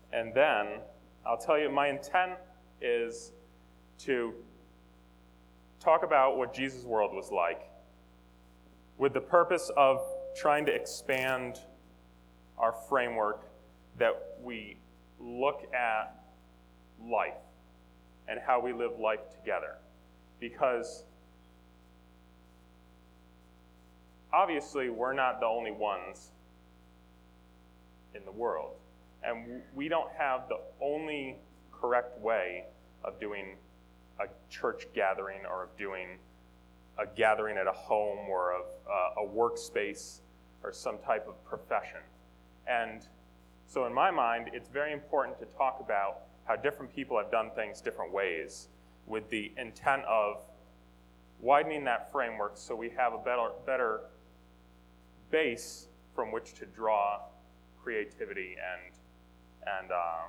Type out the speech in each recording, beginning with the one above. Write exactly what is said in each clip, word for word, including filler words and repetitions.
And then I'll tell you, my intent is to talk about what Jesus' world was like with the purpose of trying to expand our framework that we look at life and how we live life together. Because obviously we're not the only ones in the world. And we don't have the only correct way of doing a church gathering or of doing a gathering at a home or of uh, a workspace or some type of profession. And so in my mind, it's very important to talk about how different people have done things different ways with the intent of widening that framework so we have a better, better base from which to draw creativity and and uh,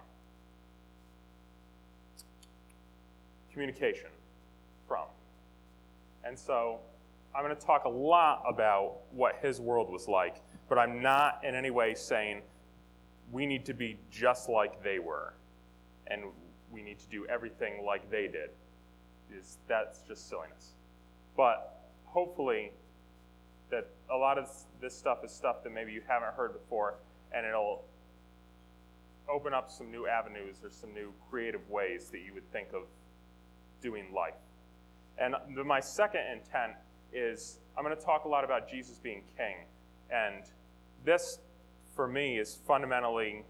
communication from. And so I'm going to talk a lot about what his world was like, but I'm not in any way saying we need to be just like they were and we need to do everything like they did. Is that's just silliness. But hopefully that a lot of this stuff is stuff that maybe you haven't heard before, and it'll open up some new avenues or some new creative ways that you would think of doing life. And the, my second intent is I'm going to talk a lot about Jesus being king. And this, for me, is fundamentally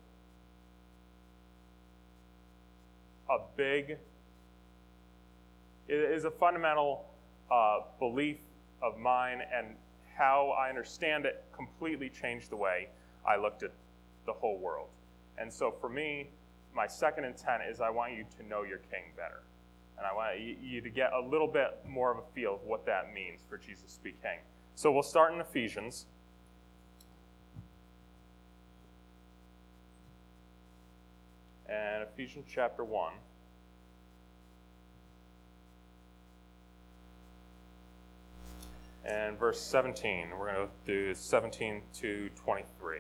a big, it is a fundamental uh, belief of mine, and how I understand it completely changed the way I looked at the whole world. And so for me, my second intent is I want you to know your king better. And I want you to get a little bit more of a feel of what that means for Jesus to be king. So we'll start in Ephesians. And Ephesians chapter one. And verse seventeen. We're going to do seventeen to twenty-three.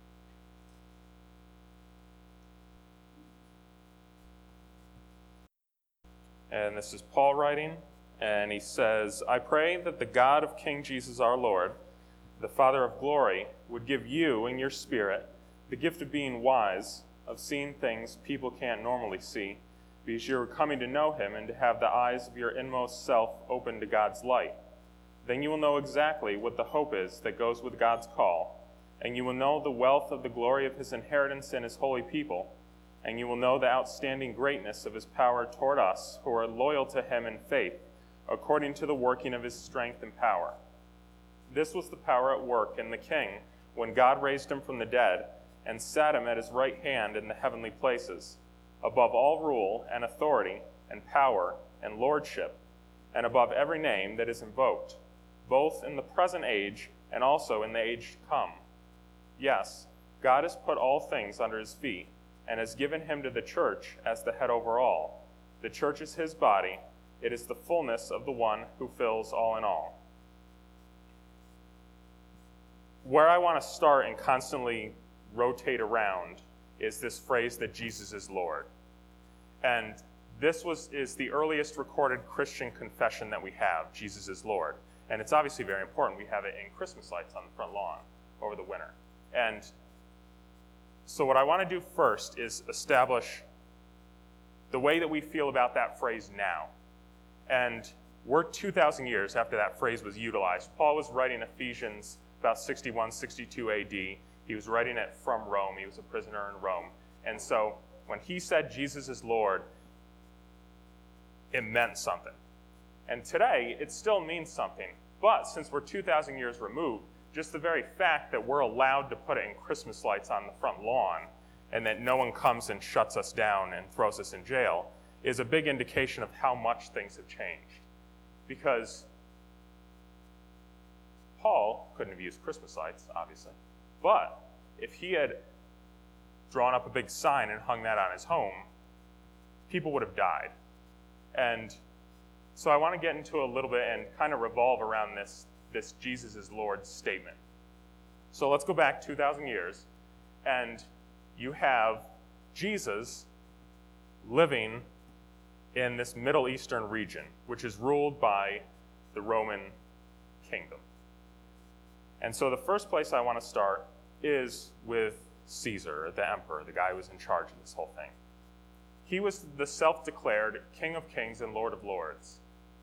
And this is Paul writing, and he says, I pray that the God of King Jesus our Lord, the Father of glory, would give you in your spirit the gift of being wise, of seeing things people can't normally see, because you're coming to know him and to have the eyes of your inmost self open to God's light. Then you will know exactly what the hope is that goes with God's call, and you will know the wealth of the glory of his inheritance in his holy people, and you will know the outstanding greatness of his power toward us who are loyal to him in faith, according to the working of his strength and power. This was the power at work in the king when God raised him from the dead and sat him at his right hand in the heavenly places, above all rule and authority and power and lordship, and above every name that is invoked, both in the present age and also in the age to come. Yes, God has put all things under his feet, and has given him to the church as the head over all. The church is his body. It is the fullness of the one who fills all in all. Where I want to start and constantly rotate around is this phrase that Jesus is Lord. And this was is the earliest recorded Christian confession that we have, Jesus is Lord. And it's obviously very important. We have it in Christmas lights on the front lawn over the winter. And so what I want to do first is establish the way that we feel about that phrase now. And we're two thousand years after that phrase was utilized. Paul was writing Ephesians about sixty-one, sixty-two A D. He was writing it from Rome. He was a prisoner in Rome. And so when he said Jesus is Lord, it meant something. And today, it still means something. But since we're two thousand years removed, just the very fact that we're allowed to put it in Christmas lights on the front lawn and that no one comes and shuts us down and throws us in jail is a big indication of how much things have changed. Because Paul couldn't have used Christmas lights, obviously. But if he had drawn up a big sign and hung that on his home, people would have died. And so I want to get into a little bit and kind of revolve around this this Jesus is Lord statement. So let's go back two thousand years, and you have Jesus living in this Middle Eastern region, which is ruled by the Roman kingdom. And so the first place I want to start is with Caesar, the emperor, the guy who was in charge of this whole thing. He was the self-declared King of Kings and Lord of Lords.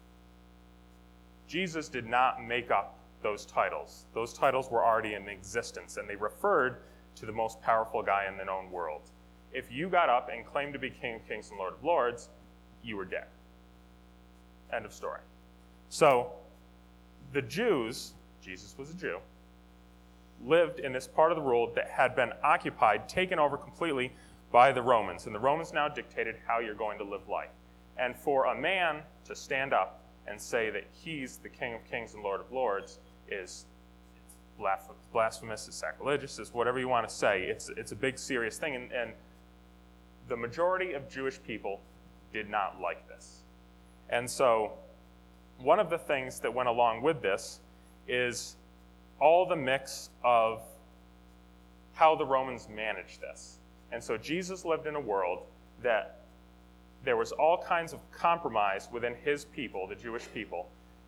Jesus did not make up those titles. Those titles were already in existence, and they referred to the most powerful guy in the known world. If you got up and claimed to be King of Kings and Lord of Lords, you were dead. End of story. So the Jews, Jesus was a Jew, lived in this part of the world that had been occupied, taken over completely by the Romans. And the Romans now dictated how you're going to live life. And for a man to stand up and say that he's the King of Kings and Lord of Lords is blasphemous, it's sacrilegious, it's whatever you want to say. It's, it's a big, serious thing. And, and the majority of Jewish people did not like this. And so one of the things that went along with this is all the mix of how the Romans managed this. And so Jesus lived in a world that there was all kinds of compromise within his people, the Jewish people,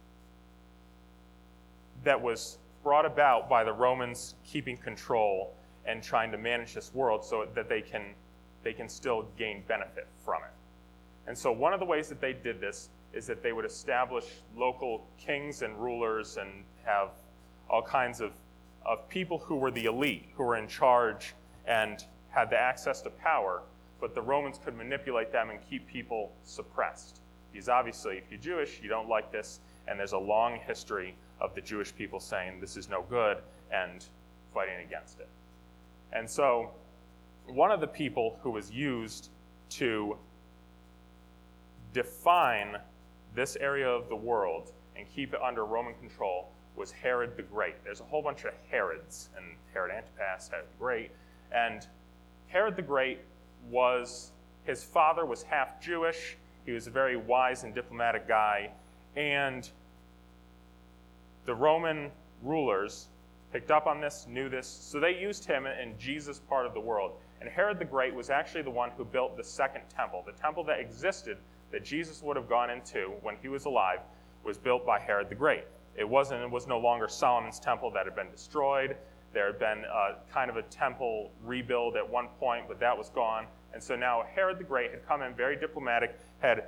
that was brought about by the Romans keeping control and trying to manage this world so that they can, they can still gain benefit from it. And so one of the ways that they did this is that they would establish local kings and rulers and have all kinds of, of people who were the elite, who were in charge and had the access to power, but the Romans could manipulate them and keep people suppressed. Because obviously, if you're Jewish, you don't like this, and there's a long history of the Jewish people saying this is no good and fighting against it. And so one of the people who was used to define this area of the world and keep it under Roman control was Herod the Great. There's a whole bunch of Herods, and Herod Antipas, Herod the Great. And Herod the Great was, his father was half Jewish. He was a very wise and diplomatic guy. And the Roman rulers picked up on this, knew this, so they used him in Jesus' part of the world. And Herod the Great was actually the one who built the second temple. The temple that existed, that Jesus would have gone into when he was alive, was built by Herod the Great. It wasn't, it was no longer Solomon's temple that had been destroyed. There had been uh, kind of a temple rebuild at one point, but that was gone. And so now Herod the Great had come in very diplomatic, had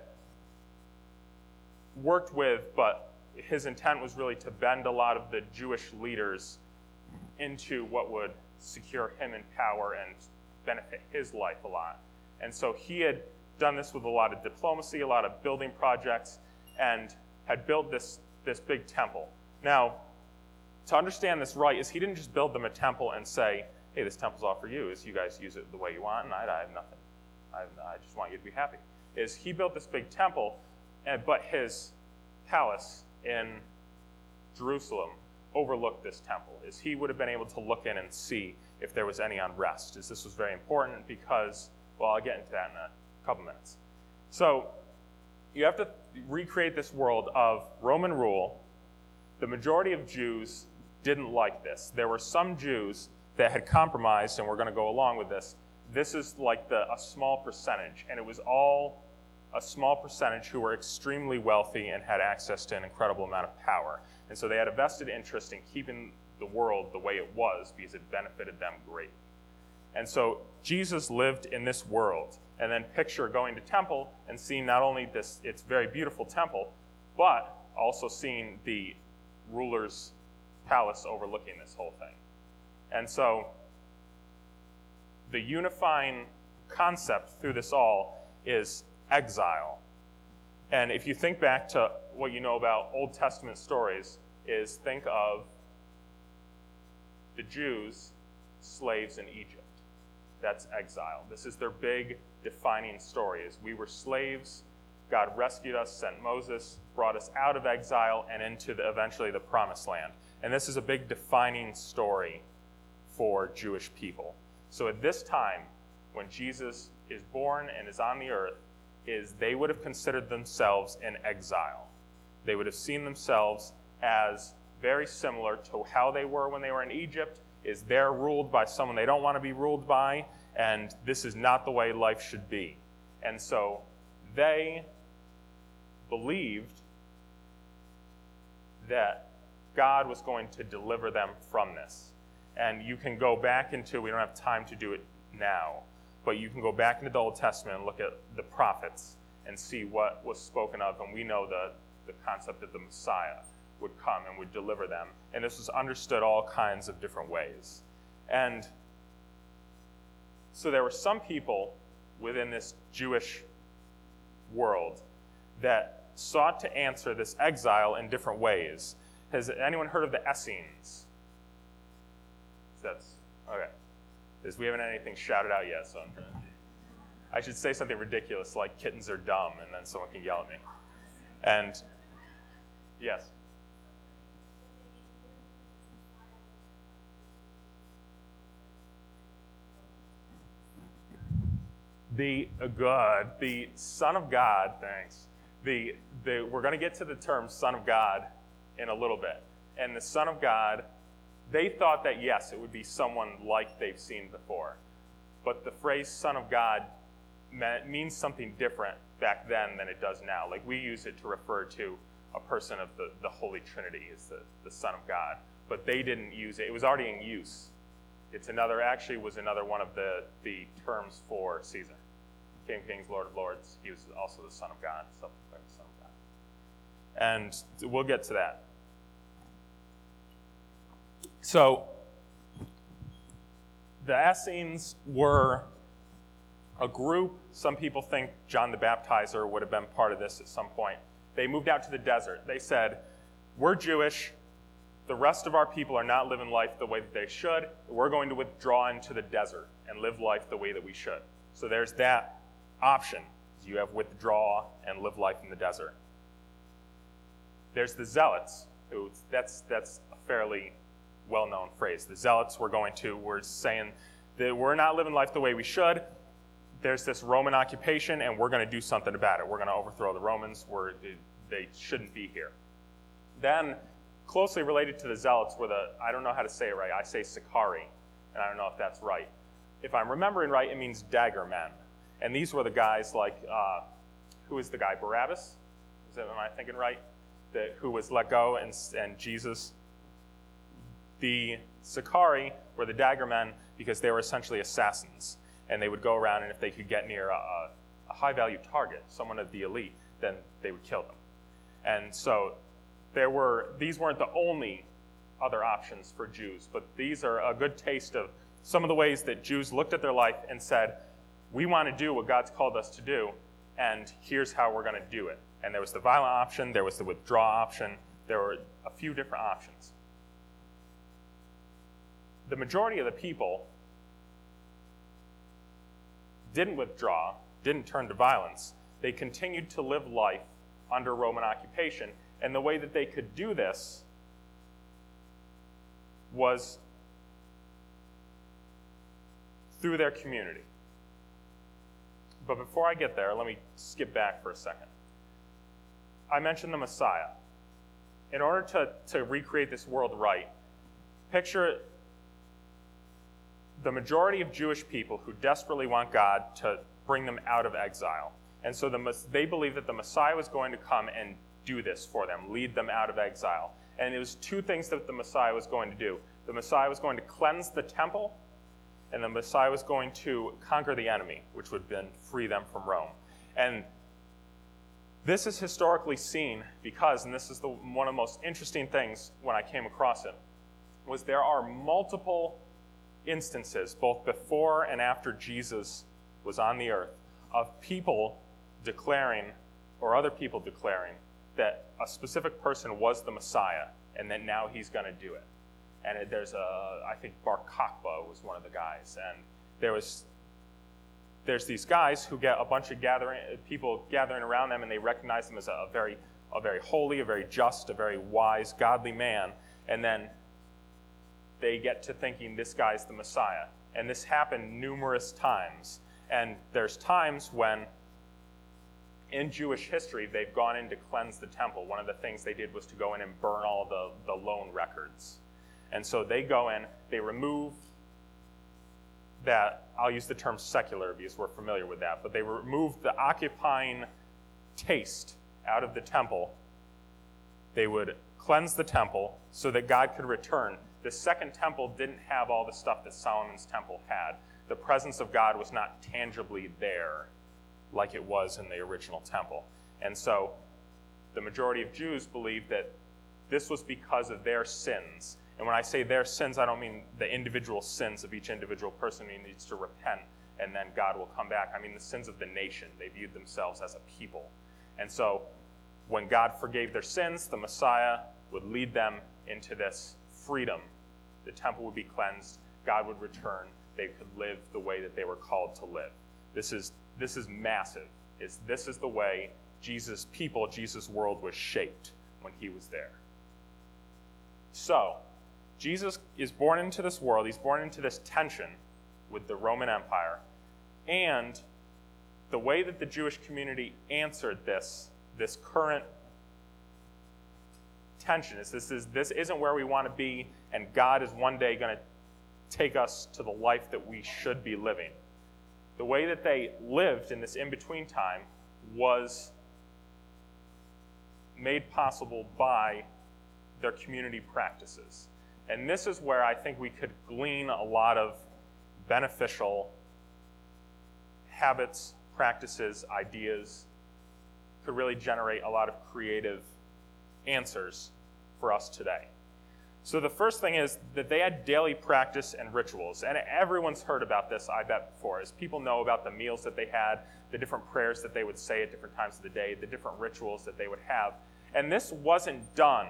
worked with, but his intent was really to bend a lot of the Jewish leaders into what would secure him in power and benefit his life a lot. And so he had done this with a lot of diplomacy, a lot of building projects, and had built this, this big temple. Now, to understand this right is he didn't just build them a temple and say, hey, this temple's all for you, is you guys use it the way you want, and I, I have nothing. I, I just want you to be happy. Is he built this big temple, and, but his palace in Jerusalem overlooked this temple. Is he would have been able to look in and see if there was any unrest. Is this was very important because, well, I'll get into that in a couple minutes. So you have to recreate this world of Roman rule. The majority of Jews didn't like this. There were some Jews that had compromised, and we're going to go along with this. This is like the, a small percentage, and it was all a small percentage who were extremely wealthy and had access to an incredible amount of power. And so they had a vested interest in keeping the world the way it was because it benefited them greatly. And so Jesus lived in this world. And then picture going to temple and seeing not only this, its very beautiful temple, but also seeing the ruler's palace overlooking this whole thing. And so the unifying concept through this all is exile. And if you think back to what you know about Old Testament stories, is think of the Jews, slaves in Egypt. That's exile. This is their big defining story, is we were slaves, God rescued us, sent Moses, brought us out of exile and into the, eventually the promised land. And this is a big defining story for Jewish people. So at this time, when Jesus is born and is on the earth, is they would have considered themselves in exile. They would have seen themselves as very similar to how they were when they were in Egypt, is they're ruled by someone they don't want to be ruled by, and this is not the way life should be. And so they believed that God was going to deliver them from this. And you can go back into, we don't have time to do it now, but you can go back into the Old Testament and look at the prophets and see what was spoken of, and we know the, the concept that the Messiah would come and would deliver them. And this was understood all kinds of different ways. And so there were some people within this Jewish world that sought to answer this exile in different ways. Has anyone heard of the Essenes? That's okay. Because we haven't had anything shouted out yet, so I'm trying to, I should say something ridiculous like kittens are dumb, and then someone can yell at me. And yes. The uh, good, the Son of God, thanks. The, the we're going to get to the term Son of God in a little bit. And the Son of God, they thought that, yes, it would be someone like they've seen before. But the phrase Son of God meant, means something different back then than it does now. Like, we use it to refer to a person of the, the Holy Trinity as the, the Son of God. But they didn't use it. It was already in use. It's another, actually was another one of the, the terms for Caesar. King of Kings, Lord of Lords. He was also the Son of God, self-declared Son of God. And we'll get to that. So, the Essenes were a group. Some people think John the Baptizer would have been part of this at some point. They moved out to the desert. They said, we're Jewish. The rest of our people are not living life the way that they should. We're going to withdraw into the desert and live life the way that we should. So there's that option. You have withdraw and live life in the desert. There's the Zealots, who that's that's a fairly well-known phrase. The Zealots were going to, we're saying that we're not living life the way we should. There's this Roman occupation, and we're going to do something about it. We're going to overthrow the Romans. We're, they shouldn't be here. Then, closely related to the Zealots were the, I don't know how to say it right, I say Sicarii, and I don't know if that's right. If I'm remembering right, it means dagger men. And these were the guys like, uh, who is the guy, Barabbas? Is that, am I thinking right? The, who was let go, and, and Jesus. The Sicarii were the dagger men because they were essentially assassins. And they would go around, and if they could get near a, a high-value target, someone of the elite, then they would kill them. And so there were, these weren't the only other options for Jews, but these are a good taste of some of the ways that Jews looked at their life and said, we want to do what God's called us to do, and here's how we're going to do it. And there was the violent option, there was the withdraw option, there were a few different options. The majority of the people didn't withdraw, didn't turn to violence. They continued to live life under Roman occupation, and the way that they could do this was through their community. But before I get there, let me skip back for a second. I mentioned the Messiah. In order to, to recreate this world right, picture the majority of Jewish people who desperately want God to bring them out of exile. And so the, they believed that the Messiah was going to come and do this for them, lead them out of exile. And it was two things that the Messiah was going to do. The Messiah was going to cleanse the temple, and the Messiah was going to conquer the enemy, which would then free them from Rome. And this is historically seen because, and this is the, one of the most interesting things when I came across it, was there are multiple instances, both before and after Jesus was on the earth, of people declaring, or other people declaring, that a specific person was the Messiah, and that now he's going to do it. And it, there's a, I think Bar Kokhba was one of the guys, and there was, there's these guys who get a bunch of gathering people gathering around them, and they recognize him as a, a very, a very holy, a very just, a very wise, godly man, and then they get to thinking this guy's the Messiah. And this happened numerous times. And there's times when, in Jewish history, they've gone in to cleanse the temple. One of the things they did was to go in and burn all the, the loan records. And so they go in, they remove that, I'll use the term secular because we're familiar with that, but they removed the occupying taste out of the temple. They would cleanse the temple so that God could return. The second temple didn't have all the stuff that Solomon's temple had. The presence of God was not tangibly there like it was in the original temple. And so the majority of Jews believed that this was because of their sins. And when I say their sins, I don't mean the individual sins of each individual person who needs to repent and then God will come back. I mean the sins of the nation. They viewed themselves as a people. And so when God forgave their sins, the Messiah would lead them into this freedom. The temple would be cleansed. God would return. They could live the way that they were called to live. This is this is massive. It's, this is the way Jesus' people, Jesus' world was shaped when he was there. So, Jesus is born into this world. He's born into this tension with the Roman Empire. And the way that the Jewish community answered this, this current tension is this, is this isn't where we want to be, and God is one day going to take us to the life that we should be living. The way that they lived in this in-between time was made possible by their community practices. And this is where I think we could glean a lot of beneficial habits, practices, ideas, could really generate a lot of creative answers for us today. So the first thing is that they had daily practice and rituals. And everyone's heard about this, I bet, before, as people know about the meals that they had, the different prayers that they would say at different times of the day, the different rituals that they would have. And this wasn't done,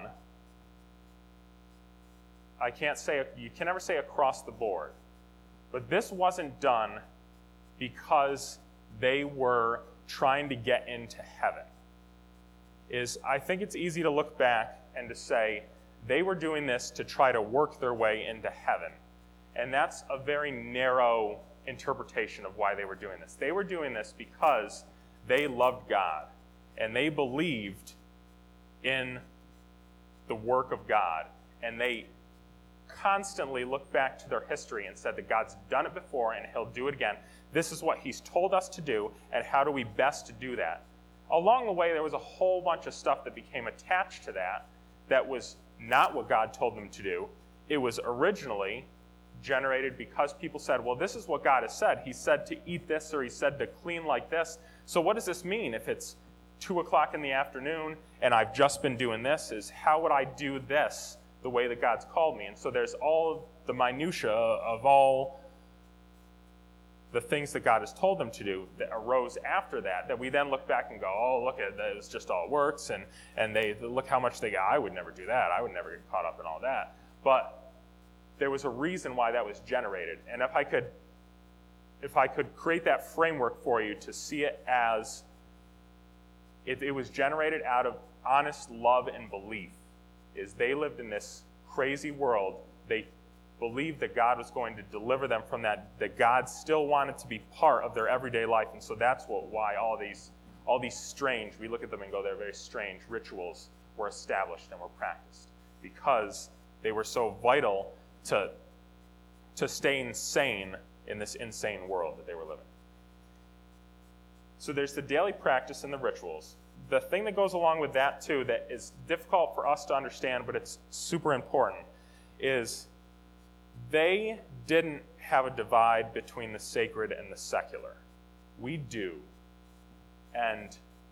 I can't say, you can never say across the board, but this wasn't done because they were trying to get into heaven. Is I think it's easy to look back and to say they were doing this to try to work their way into heaven. And that's a very narrow interpretation of why they were doing this. They were doing this because they loved God and they believed in the work of God. And they constantly looked back to their history and said that God's done it before and he'll do it again. This is what he's told us to do, and how do we best do that? Along the way, there was a whole bunch of stuff that became attached to that that was not what God told them to do. It was originally generated because people said, well, this is what God has said. He said to eat this, or he said to clean like this. So what does this mean if it's two o'clock in the afternoon and I've just been doing this? Is how would I do this the way that God's called me? And so there's all the minutia of all the things that God has told them to do that arose after that, that we then look back and go, oh, look at that, it's just all works, and, and they look how much they got. I would never do that. I would never get caught up in all that. But there was a reason why that was generated. And if I could if I could create that framework for you to see it as it, it was generated out of honest love and belief, is they lived in this crazy world. They believed that God was going to deliver them from that, that God still wanted to be part of their everyday life. And so that's what why all these all these strange, we look at them and go, they're very strange rituals were established and were practiced, because they were so vital to, to staying sane in this insane world that they were living. So there's the daily practice and the rituals. The thing that goes along with that, too, that is difficult for us to understand, but it's super important, is they didn't have a divide between the sacred and the secular. We do. And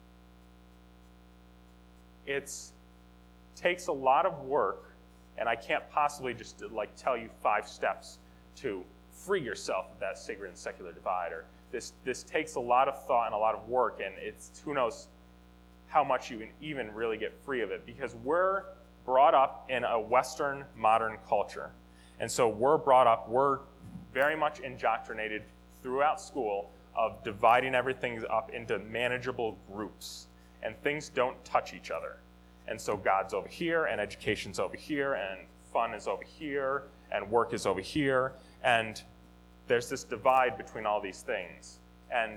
it takes a lot of work, and I can't possibly just like tell you five steps to free yourself of that sacred and secular divide. Or this this takes a lot of thought and a lot of work, and it's who knows how much you can even really get free of it, because we're brought up in a Western modern culture. And so we're brought up, we're very much indoctrinated throughout school of dividing everything up into manageable groups. And things don't touch each other. And so God's over here, and education's over here, and fun is over here, and work is over here. And there's this divide between all these things. And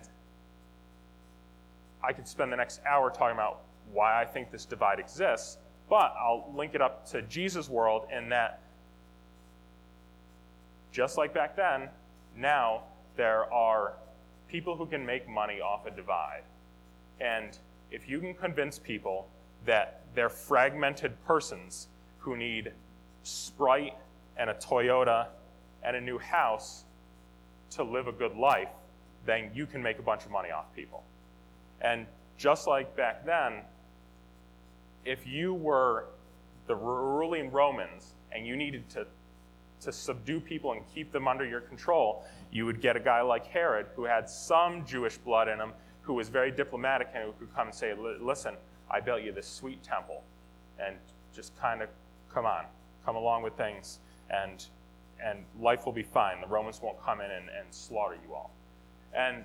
I could spend the next hour talking about why I think this divide exists, but I'll link it up to Jesus' world in that, just like back then, now there are people who can make money off a divide. And if you can convince people that they're fragmented persons who need Sprite and a Toyota and a new house to live a good life, then you can make a bunch of money off people. And just like back then, if you were the ruling Romans and you needed to, to subdue people and keep them under your control, you would get a guy like Herod who had some Jewish blood in him, who was very diplomatic and who could come and say, listen, I built you this sweet temple, and just kind of come on, come along with things, and and life will be fine. The Romans won't come in and, and slaughter you all. And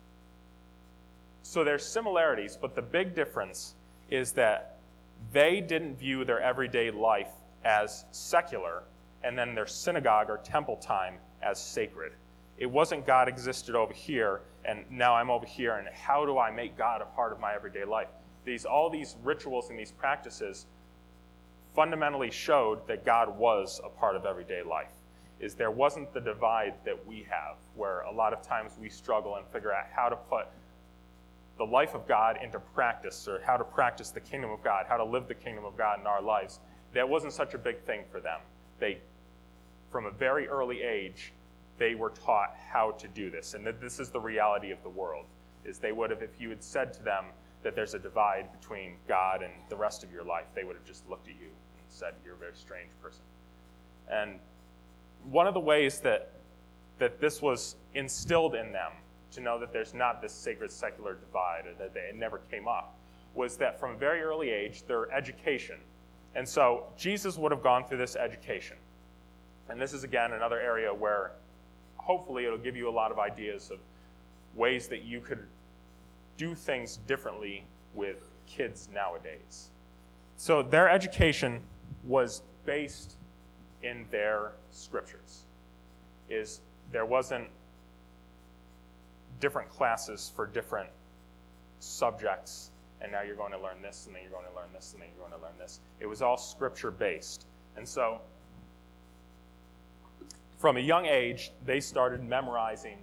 so there's similarities, but the big difference is that they didn't view their everyday life as secular, and then their synagogue or temple time as sacred. It wasn't God existed over here, and now I'm over here, and how do I make God a part of my everyday life? These, all these rituals and these practices fundamentally showed that God was a part of everyday life. Is there wasn't the divide that we have, where a lot of times we struggle and figure out how to put the life of God into practice, or how to practice the kingdom of God, how to live the kingdom of God in our lives. That wasn't such a big thing for them. They, from a very early age, they were taught how to do this. And that this is the reality of the world, is they would have, if you had said to them that there's a divide between God and the rest of your life, they would have just looked at you and said, you're a very strange person. And one of the ways that that this was instilled in them, to know that there's not this sacred secular divide, or that they, it never came up, was that from a very early age, their education. And so Jesus would have gone through this education. And this is, again, another area where hopefully it'll give you a lot of ideas of ways that you could do things differently with kids nowadays. So their education was based in their scriptures. Is there wasn't different classes for different subjects, and now you're going to learn this, and then you're going to learn this, and then you're going to learn this. It was all scripture-based. And so from a young age, they started memorizing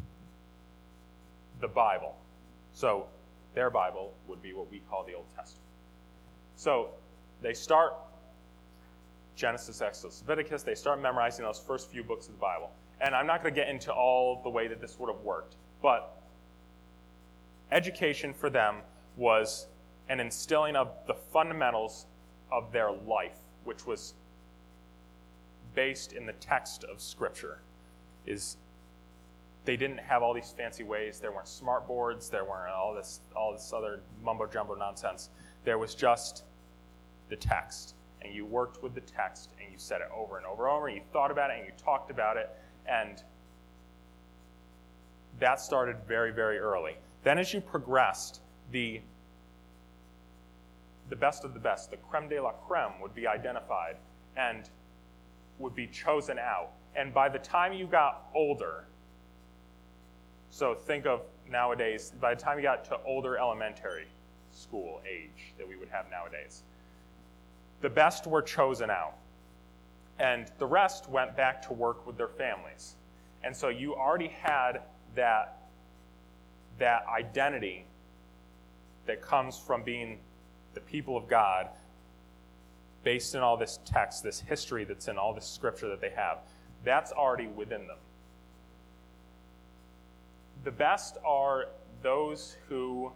the Bible. So their Bible would be what we call the Old Testament. So they start Genesis, Exodus, Leviticus. They start memorizing those first few books of the Bible. And I'm not going to get into all the way that this would have worked, but education for them was an instilling of the fundamentals of their life, which was based in the text of Scripture. Is they didn't have all these fancy ways. There weren't smart boards. There weren't all this all this other mumbo-jumbo nonsense. There was just the text. And you worked with the text, and you said it over and over and over, and you thought about it, and you talked about it, and that started very, very early. Then as you progressed, the, the best of the best, the creme de la creme, would be identified and would be chosen out. And by the time you got older, so think of nowadays, by the time you got to older elementary school age that we would have nowadays, the best were chosen out. And the rest went back to work with their families. And so you already had that, that identity that comes from being the people of God, based in all this text, this history that's in all this scripture that they have. That's already within them. The best are those who,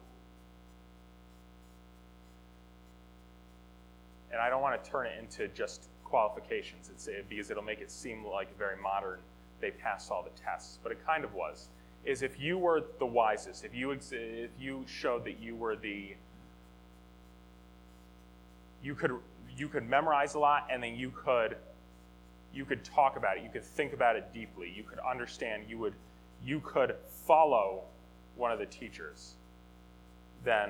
and I don't want to turn it into just qualifications, it's, it, because it'll make it seem like very modern, they passed all the tests, but it kind of was, is if you were the wisest, if you, if you showed that you were the, you could, you could memorize a lot, and then you could, you could talk about it, you could think about it deeply, you could understand, you would, you could follow one of the teachers, then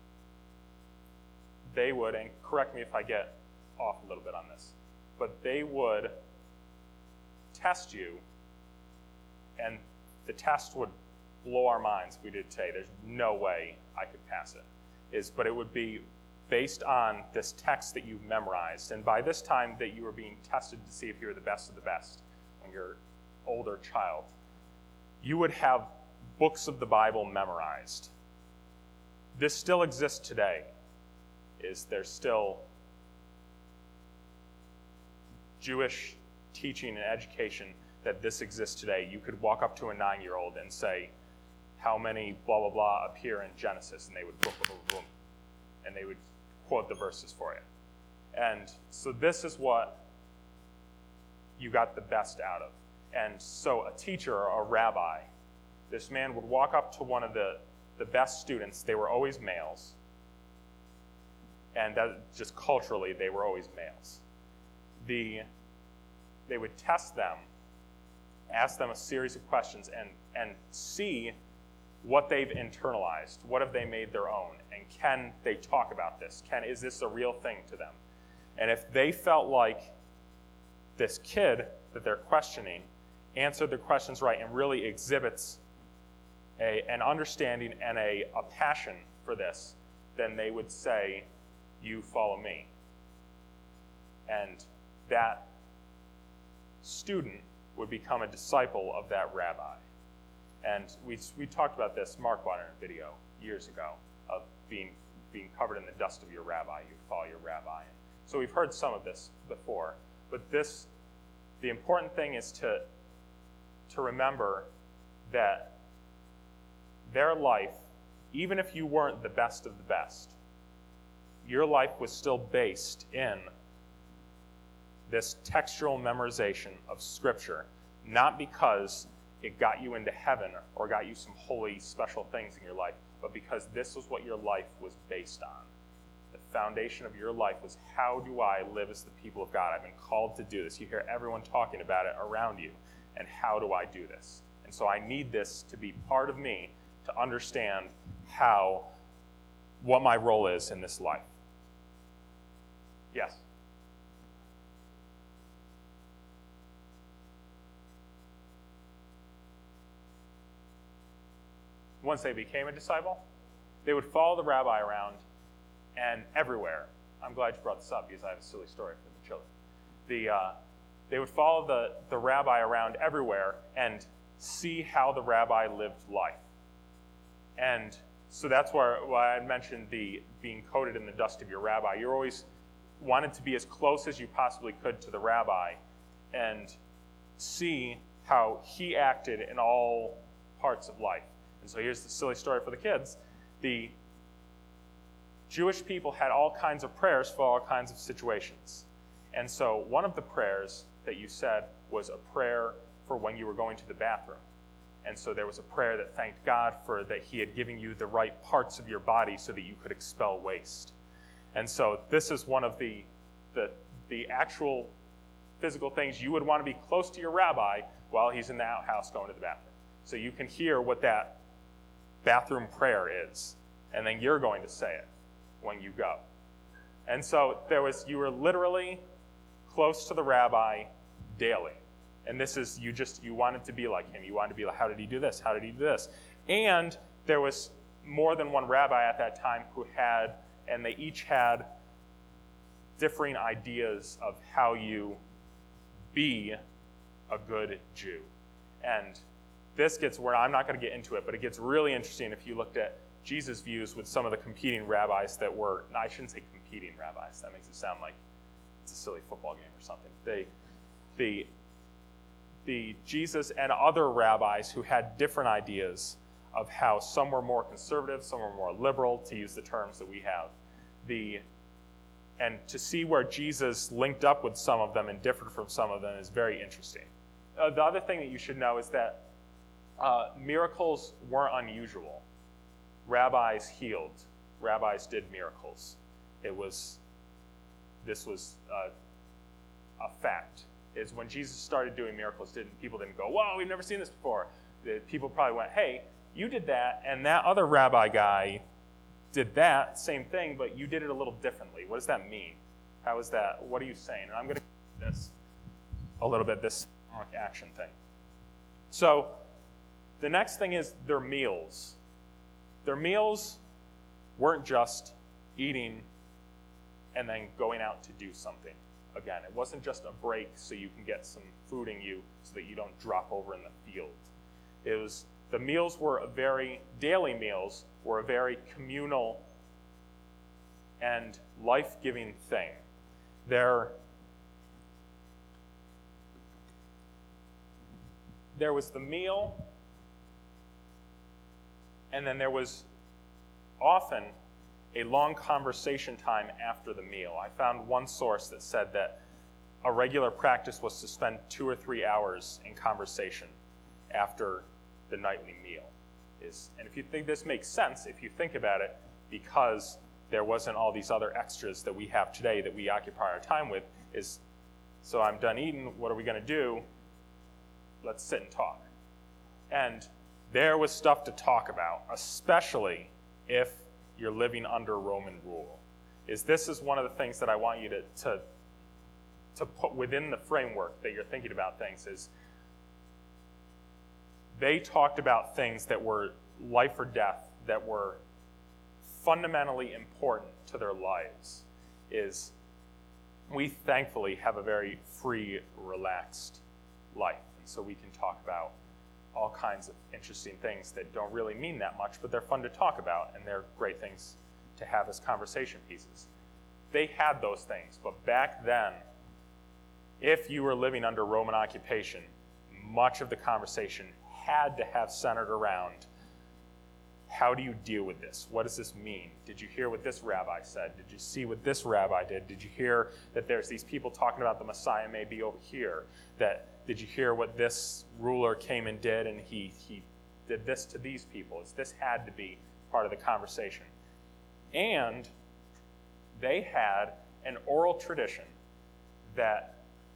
they would, and correct me if I get off a little bit on this, but they would test you, and the test would blow our minds. We did say, there's no way I could pass it. Is, but it would be based on this text that you've memorized, and by this time that you were being tested to see if you were the best of the best when you're an older child. you would have books of the Bible memorized. This still exists today. Is there's still Jewish teaching and education that this exists today. You could walk up to a nine-year-old and say, how many blah, blah, blah appear in Genesis? And they would boom, boom, boom, boom. And they would quote the verses for you. And so this is what you got the best out of. And so a teacher or a rabbi, this man would walk up to one of the, the best students. They were always males. And that just culturally, they were always males. The, they would test them, ask them a series of questions, and, and see what they've internalized. What have they made their own? And can they talk about this? Can, is this a real thing to them? And if they felt like this kid that they're questioning answered the questions right and really exhibits a, an understanding and a, a passion for this, then they would say, you follow me. And that student would become a disciple of that rabbi. And we we talked about this, Mark brought in a video years ago of being being covered in the dust of your rabbi. You follow your rabbi. So we've heard some of this before. But this, the important thing is to, to remember that their life, even if you weren't the best of the best, your life was still based in this textual memorization of Scripture, not because it got you into heaven or got you some holy special things in your life, but because this was what your life was based on. The foundation of your life was, how do I live as the people of God? I've been called to do this. You hear everyone talking about it around you, and how do I do this? And so I need this to be part of me to understand how, what my role is in this life. Yes? Once they became a disciple, they would follow the rabbi around and everywhere. I'm glad you brought this up because I have a silly story for the children. The, uh, they would follow the, the rabbi around everywhere and see how the rabbi lived life. And so that's where, why I mentioned the being coated in the dust of your rabbi. You're always wanted to be as close as you possibly could to the rabbi and see how he acted in all parts of life. And so here's the silly story for the kids. The Jewish people had all kinds of prayers for all kinds of situations. And so one of the prayers that you said was a prayer for when you were going to the bathroom. And so there was a prayer that thanked God for that he had given you the right parts of your body so that you could expel waste. And so this is one of the, the, the actual physical things you would want to be close to your rabbi while he's in the outhouse going to the bathroom. So you can hear what that bathroom prayer is, and then you're going to say it when you go. And so there was, you were literally close to the rabbi daily. And this is, you just, you wanted to be like him. You wanted to be like, how did he do this? How did he do this? And there was more than one rabbi at that time who had, and they each had differing ideas of how you be a good Jew. And this gets where I'm not going to get into it, but it gets really interesting if you looked at Jesus' views with some of the competing rabbis that were, no, I shouldn't say competing rabbis. That makes it sound like it's a silly football game or something. They, the, the Jesus and other rabbis who had different ideas of how some were more conservative, some were more liberal, to use the terms that we have. The, and to see where Jesus linked up with some of them and differed from some of them is very interesting. Uh, the other thing that you should know is that uh, miracles weren't unusual. Rabbis healed. Rabbis did miracles. It was, this was uh, a fact. Is when Jesus started doing miracles, didn't people didn't go, whoa, we've never seen this before. The people probably went, hey, you did that, and that other rabbi guy did that, same thing, but you did it a little differently. What does that mean? How is that? What are you saying? And I'm going to do this a little bit, this action thing. So the next thing is their meals. Their meals weren't just eating and then going out to do something. Again, it wasn't just a break so you can get some food in you so that you don't drop over in the field. It was, the meals were a very, daily meals were a very communal and life-giving thing. There, there was the meal, and then there was often a long conversation time after the meal. I found one source that said that a regular practice was to spend two or three hours in conversation after the nightly meal. Is, and if you think this makes sense, if you think about it, because there wasn't all these other extras that we have today that we occupy our time with, is, so I'm done eating, what are we going to do? Let's sit and talk. And there was stuff to talk about, especially if you're living under Roman rule. Is this is one of the things that I want you to, to, to put within the framework that you're thinking about things is they talked about things that were life or death, that were fundamentally important to their lives. Is we thankfully have a very free, relaxed life. And so we can talk about all kinds of interesting things that don't really mean that much, but they're fun to talk about, and they're great things to have as conversation pieces. They had those things, but back then, if you were living under Roman occupation, much of the conversation had to have centered around, how do you deal with this? What does this mean? Did you hear what this rabbi said? Did you see what this rabbi did? Did you hear that there's these people talking about the Messiah may be over here? That did you hear what this ruler came and did, and he, he did this to these people? This had to be part of the conversation. And they had an oral tradition that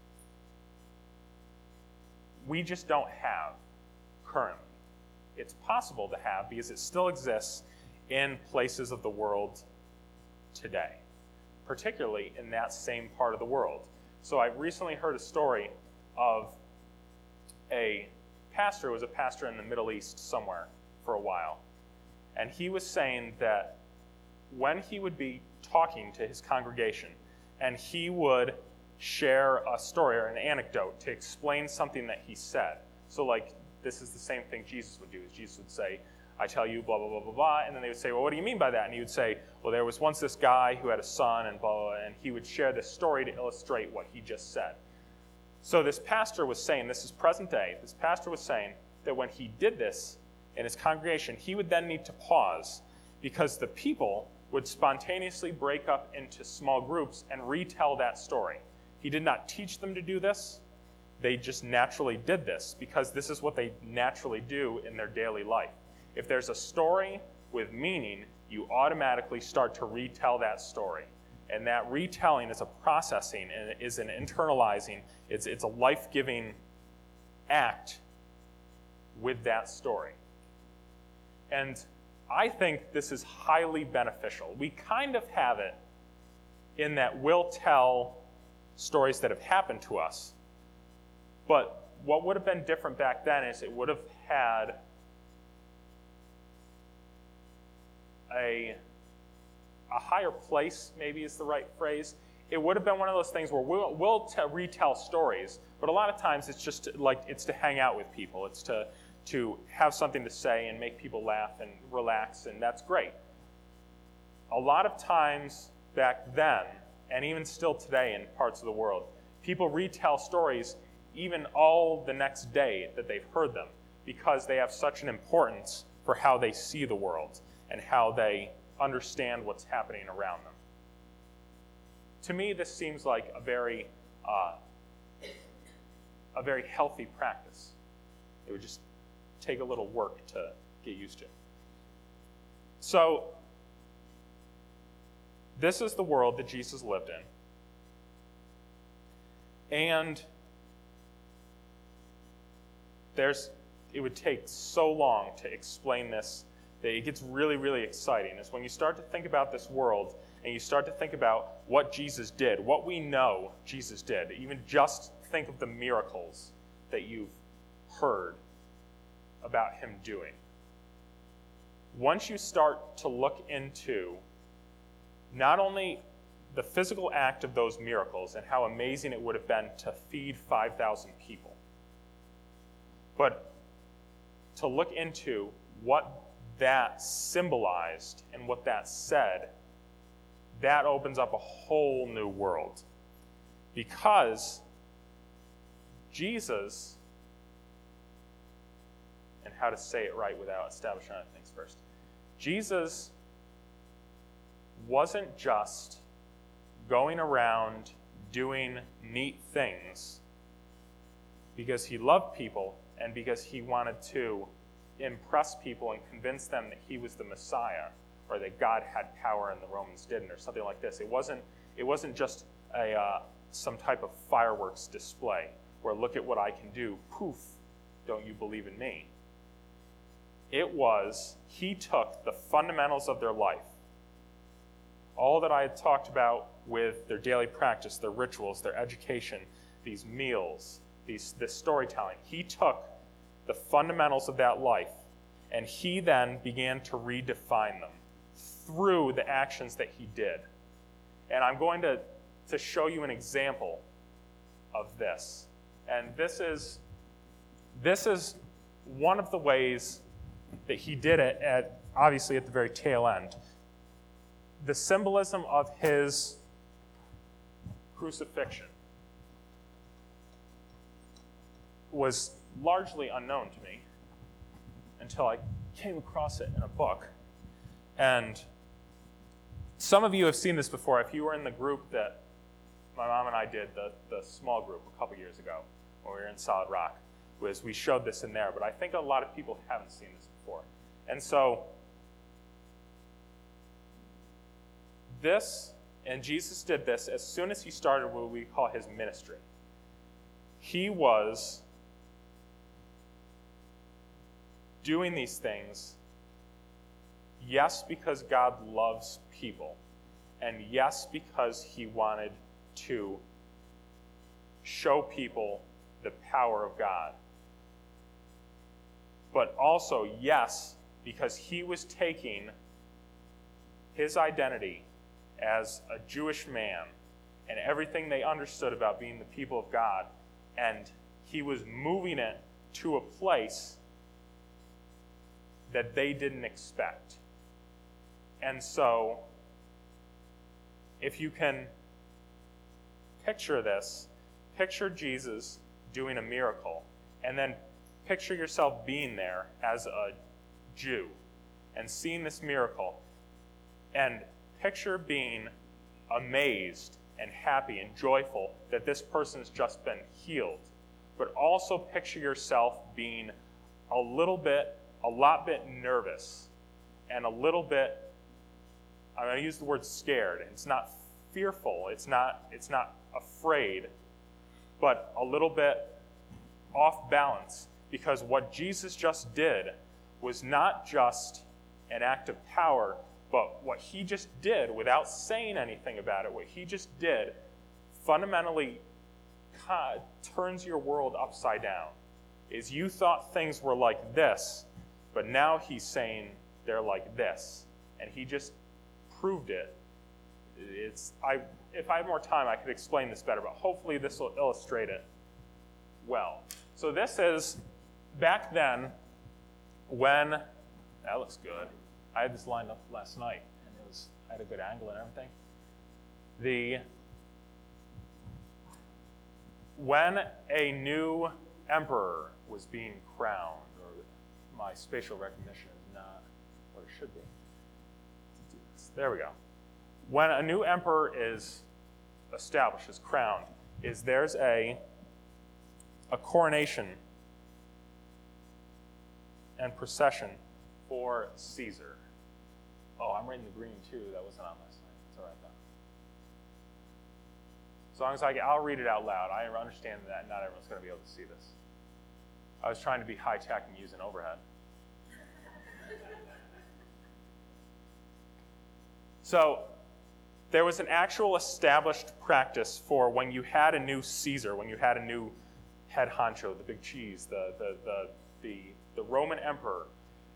we just don't have currently. It's possible to have because it still exists in places of the world today, particularly in that same part of the world. So I recently heard a story of a pastor who was a pastor in the Middle East somewhere for a while. And he was saying that when he would be talking to his congregation and he would share a story or an anecdote to explain something that he said. So like, this is the same thing Jesus would do. Is Jesus would say, I tell you, blah, blah, blah, blah, blah. And then they would say, well, what do you mean by that? And he would say, well, there was once this guy who had a son and blah, blah, blah. And he would share this story to illustrate what he just said. So this pastor was saying, this is present day, this pastor was saying that when he did this in his congregation, he would then need to pause because the people would spontaneously break up into small groups and retell that story. He did not teach them to do this. They just naturally did this because this is what they naturally do in their daily life. If there's a story with meaning, you automatically start to retell that story. And that retelling is a processing and is an internalizing. It's, it's a life-giving act with that story. And I think this is highly beneficial. We kind of have it in that we'll tell stories that have happened to us. But what would have been different back then is it would have had a, a higher place, maybe is the right phrase. It would have been one of those things where we'll, we'll t- retell stories, but a lot of times it's just to, like it's to hang out with people. It's to, to have something to say and make people laugh and relax, and that's great. A lot of times back then, and even still today in parts of the world, people retell stories even all the next day that they've heard them because they have such an importance for how they see the world and how they understand what's happening around them. To me, this seems like a very, uh, a very healthy practice. It would just take a little work to get used to. So, this is the world that Jesus lived in. And there's, it would take so long to explain this that it gets really, really exciting. Is when you start to think about this world and you start to think about what Jesus did, what we know Jesus did, even just think of the miracles that you've heard about him doing. Once you start to look into not only the physical act of those miracles and how amazing it would have been to feed five thousand people, but to look into what that symbolized and what that said, that opens up a whole new world. Because Jesus, and how to say it right without establishing other things first, Jesus wasn't just going around doing neat things because he loved people and because he wanted to impress people and convince them that he was the Messiah, or that God had power and the Romans didn't, or something like this. It wasn't, it wasn't just a uh, some type of fireworks display where, look at what I can do, poof, don't you believe in me? It was, he took the fundamentals of their life, all that I had talked about with their daily practice, their rituals, their education, these meals, these, this storytelling. He took the fundamentals of that life, and he then began to redefine them through the actions that he did. And I'm going to, to show you an example of this. And this is, this is one of the ways that he did it, at obviously at the very tail end. The symbolism of his crucifixion was largely unknown to me until I came across it in a book. And some of you have seen this before. If you were in the group that my mom and I did, the, the small group a couple years ago when we were in Solid Rock, was we showed this in there. But I think a lot of people haven't seen this before. And so this, and Jesus did this as soon as he started what we call his ministry. He was doing these things, yes, because God loves people, and yes, because he wanted to show people the power of God. But also, yes, because he was taking his identity as a Jewish man and everything they understood about being the people of God, and he was moving it to a place that they didn't expect. And so, if you can picture this, picture Jesus doing a miracle, and then picture yourself being there as a Jew and seeing this miracle, and picture being amazed and happy and joyful that this person's just been healed. But also picture yourself being a little bit, a lot bit nervous and a little bit, I'm going to use the word scared. It's not fearful, it's not, it's not afraid, but a little bit off balance, because what Jesus just did was not just an act of power, but what he just did without saying anything about it, what he just did fundamentally turns your world upside down. Is you thought things were like this, but now he's saying they're like this. And he just proved it. It's I if I had more time, I could explain this better, but hopefully this will illustrate it well. So this is back then when, that looks good. I had this lined up last night, and it was I had a good angle and everything. The when a new emperor was being crowned, or my spatial recognition is not what it should be. There we go. When a new emperor is established, is crowned, is there's a, a coronation and procession for Caesar. Oh, I'm writing the green too. That wasn't on last night. It's all right though. As long as I, I'll read it out loud. I understand that not everyone's going to be able to see this. I was trying to be high-tech and use an overhead. So there was an actual established practice for when you had a new Caesar, when you had a new head honcho, the big cheese, the, the, the, the, the Roman emperor.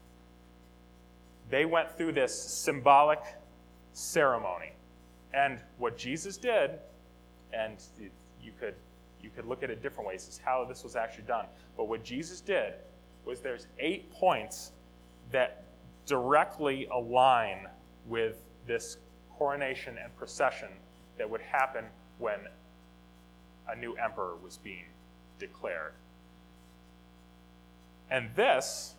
They went through this symbolic ceremony. And what Jesus did, and you could, you could look at it different ways, is how this was actually done. But what Jesus did was there's eight points that directly align with this coronation and procession that would happen when a new emperor was being declared. And this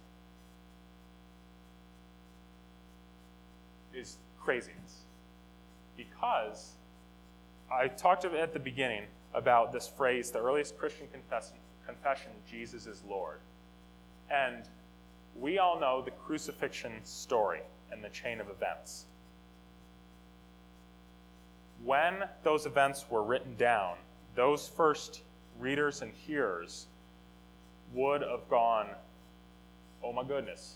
is craziness, because I talked at the beginning about this phrase, the earliest Christian confession, confession, Jesus is Lord. And we all know the crucifixion story and the chain of events. When those events were written down, those first readers and hearers would have gone, oh my goodness,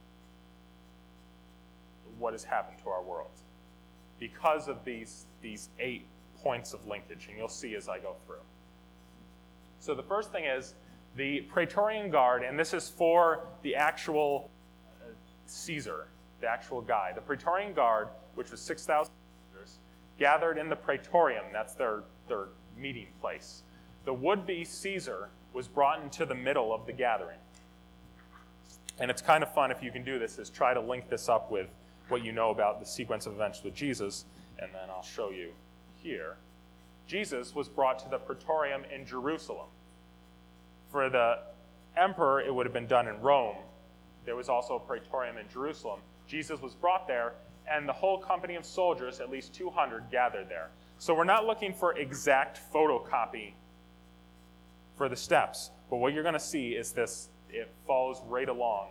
what has happened to our world? Because of these, these eight points of linkage, and you'll see as I go through. So the first thing is the Praetorian Guard, and this is for the actual uh, Caesar, the actual guy. The Praetorian Guard, which was six thousand soldiers, gathered in the Praetorium. That's their, their meeting place. The would-be Caesar was brought into the middle of the gathering. And it's kind of fun if you can do this, is try to link this up with what you know about the sequence of events with Jesus, and then I'll show you here. Jesus was brought to the Praetorium in Jerusalem. For the emperor, it would have been done in Rome. There was also a Praetorium in Jerusalem. Jesus was brought there, and the whole company of soldiers, at least two hundred, gathered there. So we're not looking for exact photocopy for the steps, but what you're going to see is this, it follows right along.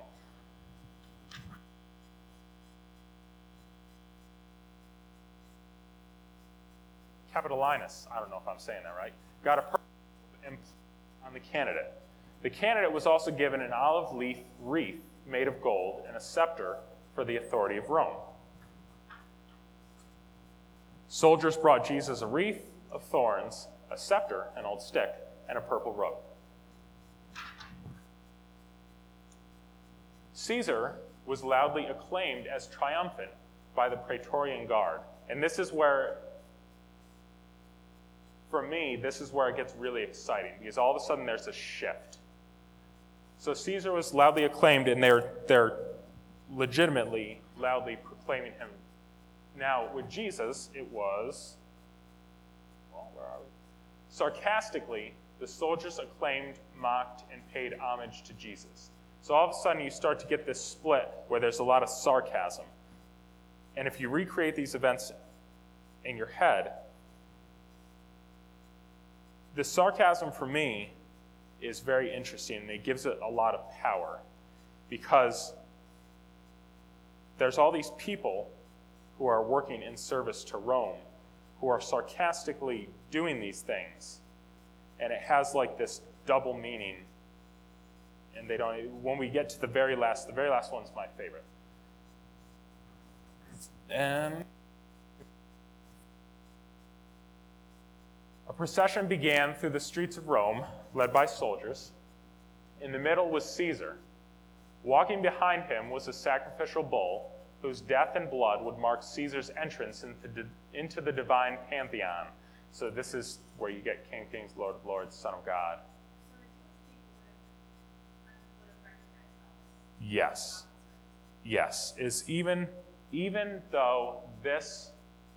Capitolinus, I don't know if I'm saying that right, got a purple on the candidate. The candidate was also given an olive leaf wreath made of gold and a scepter for the authority of Rome. Soldiers brought Jesus a wreath of thorns, a scepter, an old stick, and a purple robe. Caesar was loudly acclaimed as triumphant by the Praetorian Guard. And this is where, for me, this is where it gets really exciting, because all of a sudden there's a shift. So Caesar was loudly acclaimed, and they're, they're legitimately loudly proclaiming him. Now, with Jesus, it was, well, where are we? Sarcastically, the soldiers acclaimed, mocked, and paid homage to Jesus. So all of a sudden you start to get this split where there's a lot of sarcasm. And if you recreate these events in your head, the sarcasm for me is very interesting, and it gives it a lot of power, because there's all these people who are working in service to Rome who are sarcastically doing these things, and it has like this double meaning. And they don't, when we get to the very last, the very last one's my favorite. And a procession began through the streets of Rome, led by soldiers. In the middle was Caesar. Walking behind him was a sacrificial bull, whose death and blood would mark Caesar's entrance into, into the divine pantheon. So this is where you get King of Kings, Lord of Lords, Son of God. Yes. Yes. Is even, even though this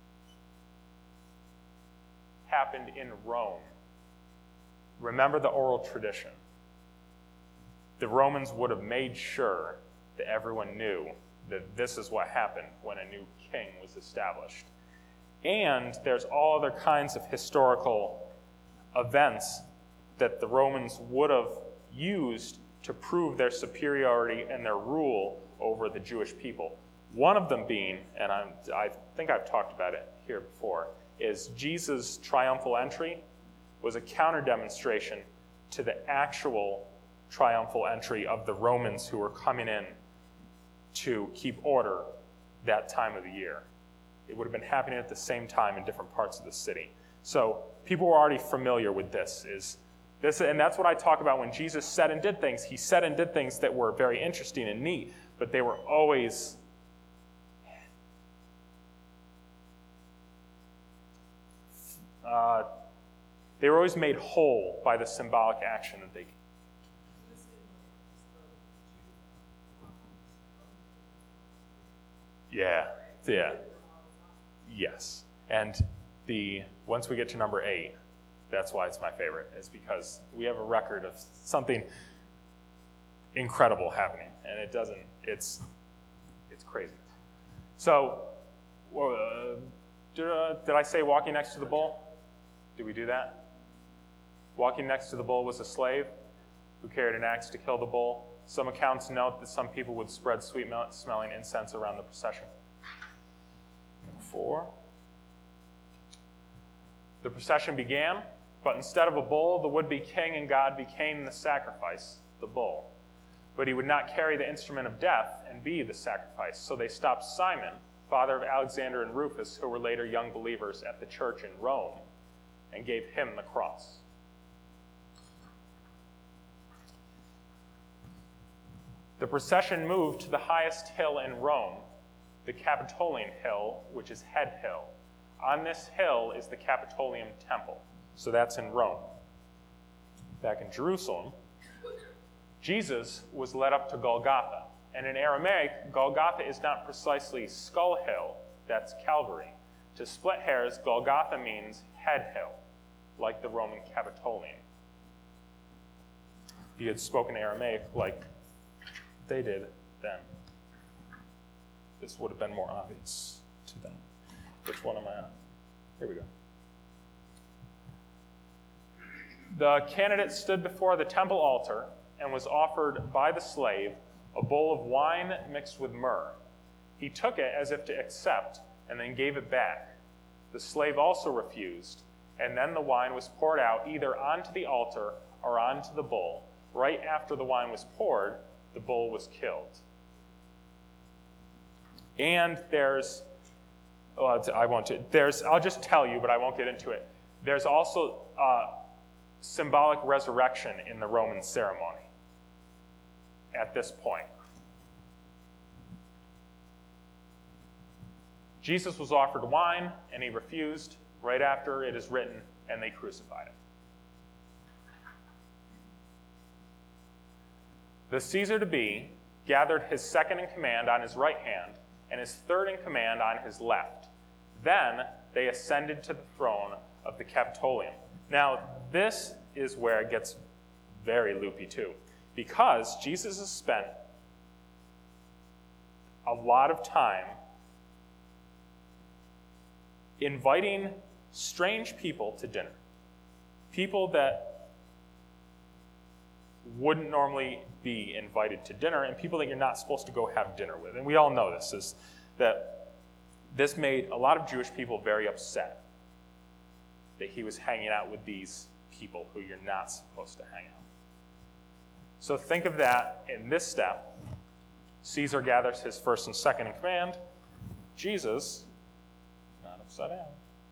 happened in Rome, remember the oral tradition. The Romans would have made sure that everyone knew that this is what happened when a new king was established. And there's all other kinds of historical events that the Romans would have used to prove their superiority and their rule over the Jewish people. One of them being, and I'm, I think I've talked about it here before, is Jesus' triumphal entry was a counter-demonstration to the actual triumphal entry of the Romans who were coming in to keep order that time of the year. It would have been happening at the same time in different parts of the city. So people were already familiar with this. Is this, and that's what I talk about when Jesus said and did things. He said and did things that were very interesting and neat, but they were always uh, they were always made whole by the symbolic action that they. Yeah. Yes. And the once we get to number eight, that's why it's my favorite, is because we have a record of something incredible happening, and it doesn't, it's, it's crazy. So, uh, did, uh, did I say walking next to the bull? Did we do that? Walking next to the bull was a slave who carried an axe to kill the bull. Some accounts note that some people would spread sweet-smelling incense around the procession. Four. The procession began, but instead of a bull, the would-be king and God became the sacrifice, the bull. But he would not carry the instrument of death and be the sacrifice. So they stopped Simon, father of Alexander and Rufus, who were later young believers at the church in Rome, and gave him the cross. The procession moved to the highest hill in Rome, the Capitoline Hill, which is Head Hill. On this hill is the Capitolium Temple. So that's in Rome. Back in Jerusalem, Jesus was led up to Golgotha. And in Aramaic, Golgotha is not precisely Skull Hill, that's Calvary. To split hairs, Golgotha means Head Hill, like the Roman Capitolium. If you had spoken Aramaic like they did then, this would have been more obvious to them. Which one am I on? Here we go. The candidate stood before the temple altar and was offered by the slave a bowl of wine mixed with myrrh. He took it as if to accept and then gave it back. The slave also refused, and then the wine was poured out either onto the altar or onto the bull. Right after the wine was poured, the bull was killed. And there's, well, I won't, there's, I'll just tell you, but I won't get into it. There's also uh, symbolic resurrection in the Roman ceremony at this point. Jesus was offered wine, and he refused. Right after, it is written, and they crucified him. The Caesar-to-be gathered his second in command on his right hand and his third in command on his left. Then they ascended to the throne of the Capitolium. Now, this is where it gets very loopy too, because Jesus has spent a lot of time inviting strange people to dinner. People that wouldn't normally be invited to dinner, and people that you're not supposed to go have dinner with. And we all know this, is that this made a lot of Jewish people very upset that he was hanging out with these people who you're not supposed to hang out. So think of that in this step. Caesar gathers his first and second in command. Jesus, not upside down.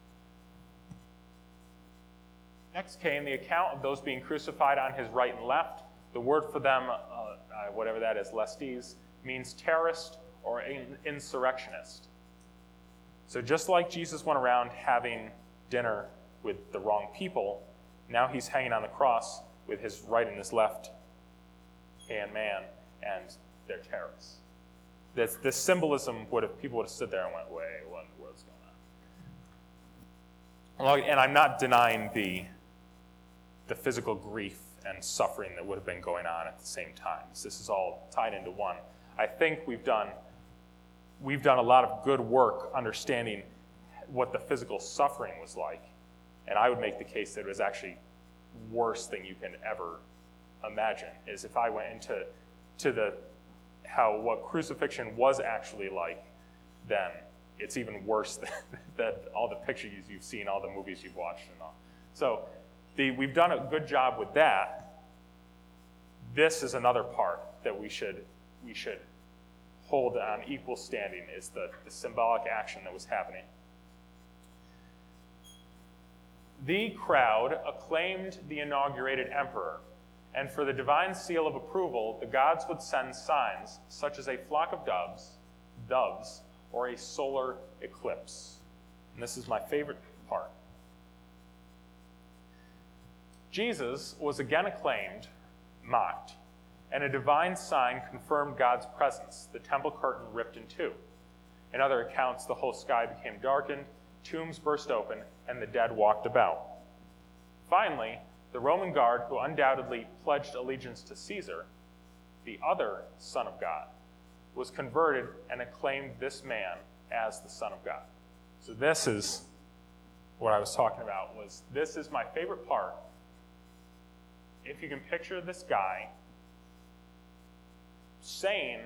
Next came the account of those being crucified on his right and left. The word for them, uh, uh, whatever that is, lestes, means terrorist or in- insurrectionist. So just like Jesus went around having dinner with the wrong people, now he's hanging on the cross with his right and his left hand man, and they're terrorists. This, this symbolism would have, people would have stood there and went, wait, what in the world's going on? And I'm not denying the, the physical grief and suffering that would have been going on at the same time. This is all tied into one. I think we've done, we've done a lot of good work understanding what the physical suffering was like. And I would make the case that it was actually worse than you can ever imagine, is if I went into to the how what crucifixion was actually like, then it's even worse than, than all the pictures you've seen, all the movies you've watched and all. So the, we've done a good job with that. This is another part that we should we should hold on equal standing, is the, the symbolic action that was happening. The crowd acclaimed the inaugurated emperor, and for the divine seal of approval, the gods would send signs such as a flock of doves, doves, or a solar eclipse. And this is my favorite part. Jesus was again acclaimed, mocked, and a divine sign confirmed God's presence, the temple curtain ripped in two. In other accounts, the whole sky became darkened, tombs burst open, and the dead walked about. Finally, the Roman guard, who undoubtedly pledged allegiance to Caesar, the other Son of God, was converted and acclaimed this man as the Son of God. So this is what I was talking about, was this is my favorite part. If you can picture this guy saying,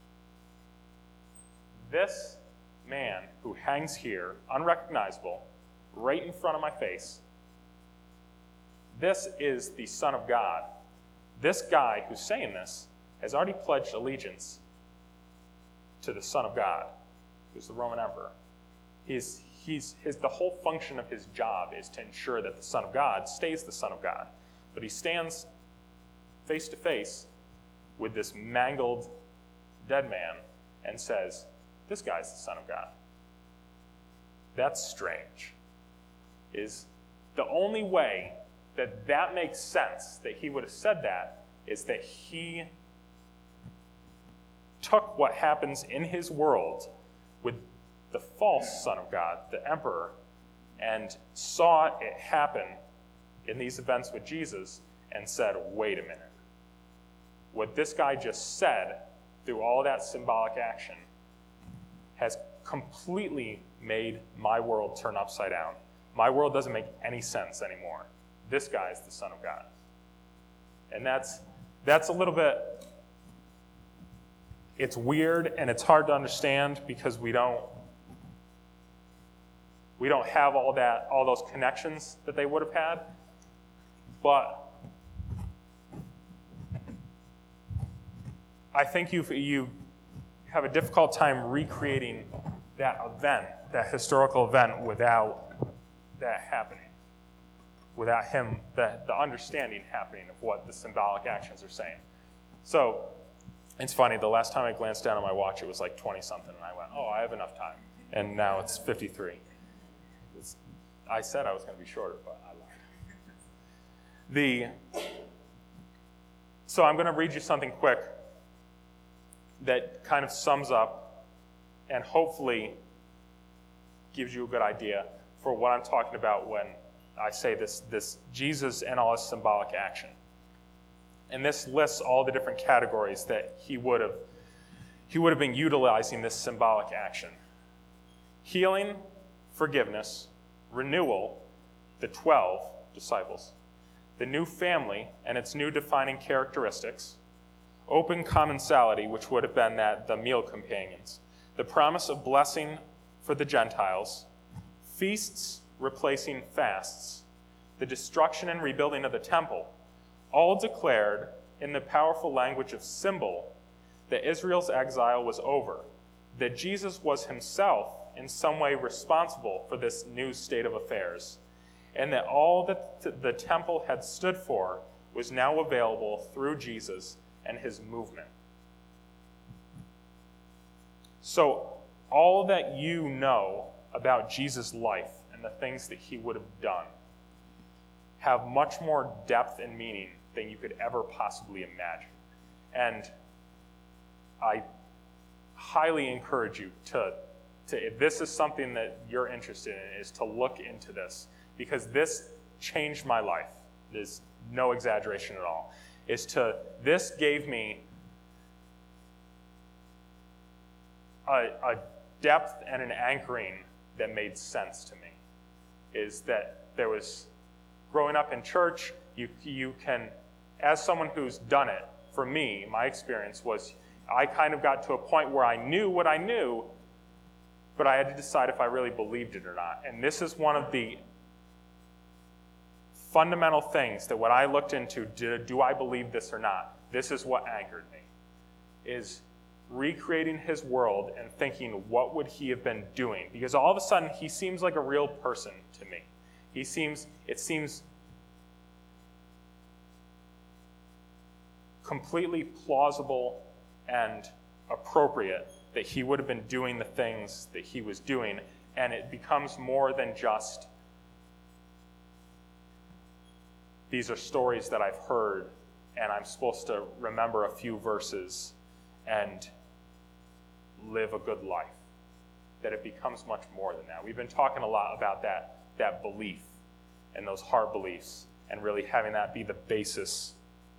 this man who hangs here, unrecognizable, right in front of my face, this is the Son of God. This guy who's saying this has already pledged allegiance to the Son of God, who's the Roman emperor. He's, he's, his, the whole function of his job is to ensure that the Son of God stays the Son of God. But he stands face to face with this mangled dead man and says, this guy's the Son of God. That's strange. Is the only way that that makes sense, that he would have said that, is that he took what happens in his world with the false Son of God, the emperor, and saw it happen in these events with Jesus and said, wait a minute. What this guy just said through all that symbolic action has completely made my world turn upside down. My world doesn't make any sense anymore. This guy is the Son of God. And that's that's a little bit, it's weird and it's hard to understand because we don't we don't have all that all those connections that they would have had. But I think you you have a difficult time recreating that event, that historical event, without that happening, without him, the, the understanding happening of what the symbolic actions are saying. So it's funny, the last time I glanced down at my watch, it was like twenty-something, and I went, oh, I have enough time. And now it's fifty-three. It's, I said I was going to be shorter, but I lied. The, so I'm going to read you something quick that kind of sums up and hopefully gives you a good idea for what I'm talking about when I say this, this Jesus and all his symbolic action. And this lists all the different categories that he would have he would have been utilizing this symbolic action. Healing, forgiveness, renewal, the twelve disciples, the new family and its new defining characteristics, open commensality, which would have been that the meal companions, the promise of blessing for the Gentiles, feasts replacing fasts, the destruction and rebuilding of the temple, all declared in the powerful language of symbol that Israel's exile was over, that Jesus was himself in some way responsible for this new state of affairs, and that all that the temple had stood for was now available through Jesus and his movement. So all that you know about Jesus' life and the things that he would have done have much more depth and meaning than you could ever possibly imagine. And I highly encourage you to, to, if this is something that you're interested in, is to look into this, because this changed my life. There's no exaggeration at all. Is to, this gave me a, a depth and an anchoring that made sense to me. Is that there was, growing up in church, you you can, as someone who's done it, for me, my experience was I kind of got to a point where I knew what I knew, but I had to decide if I really believed it or not. And this is one of the fundamental things that when I looked into, do, do I believe this or not, this is what anchored me, is recreating his world and thinking, what would he have been doing? Because all of a sudden, he seems like a real person to me. He seems, it seems completely plausible and appropriate that he would have been doing the things that he was doing, and it becomes more than just, these are stories that I've heard, and I'm supposed to remember a few verses and live a good life. that it becomes much more than that. We've been talking a lot about that, that belief and those hard beliefs, and really having that be the basis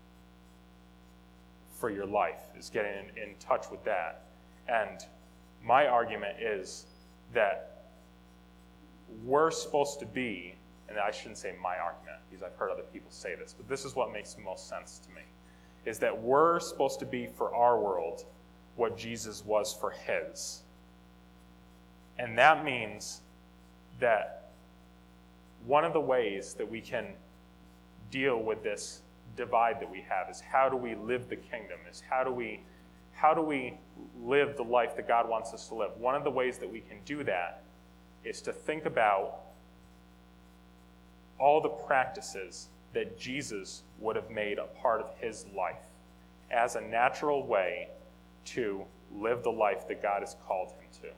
for your life, is getting in, in touch with that. And my argument is that we're supposed to be, and I shouldn't say my argument, because I've heard other people say this, but this is what makes the most sense to me, is that we're supposed to be for our world what Jesus was for his. And that means that one of the ways that we can deal with this divide that we have is how do we live the kingdom, is how do we how do we live the life that God wants us to live. One of the ways that we can do that is to think about all the practices that Jesus would have made a part of his life as a natural way to live the life that God has called him to.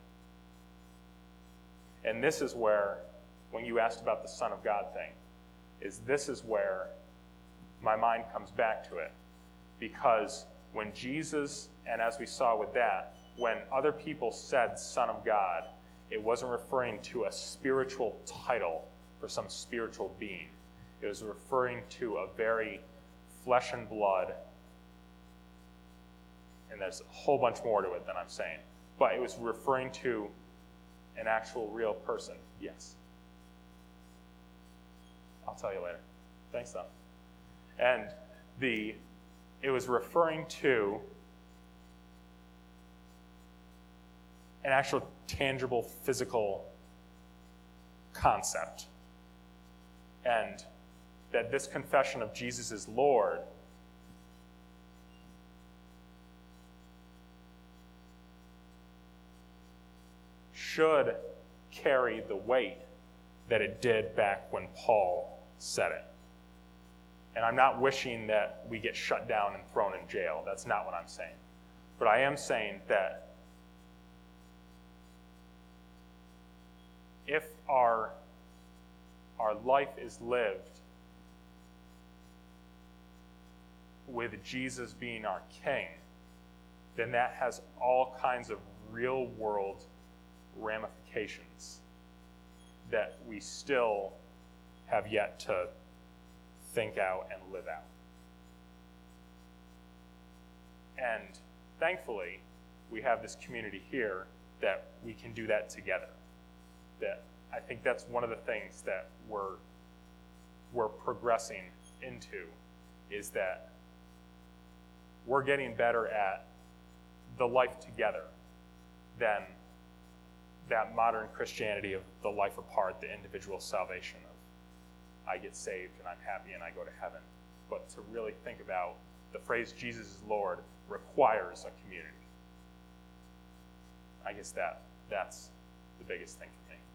And this is where, when you asked about the Son of God thing, is this is where my mind comes back to it. Because when Jesus, and as we saw with that, when other people said Son of God, it wasn't referring to a spiritual title for some spiritual being. It was referring to a very flesh and blood, and there's a whole bunch more to it than I'm saying, but it was referring to an actual real person. Yes. I'll tell you later. Thanks, though. And the it was referring to an actual tangible physical concept. And that this confession of Jesus as Lord should carry the weight that it did back when Paul said it. And I'm not wishing that we get shut down and thrown in jail. That's not what I'm saying. But I am saying that if our, our life is lived with Jesus being our king, then that has all kinds of real-world ramifications that we still have yet to think out and live out. And thankfully, we have this community here that we can do that together. That I think that's one of the things that we're we're progressing into, is that we're getting better at the life together than that modern Christianity of the life apart, the individual salvation of I get saved and I'm happy and I go to heaven. But to really think about the phrase Jesus is Lord requires a community. I guess that that's the biggest thing for me.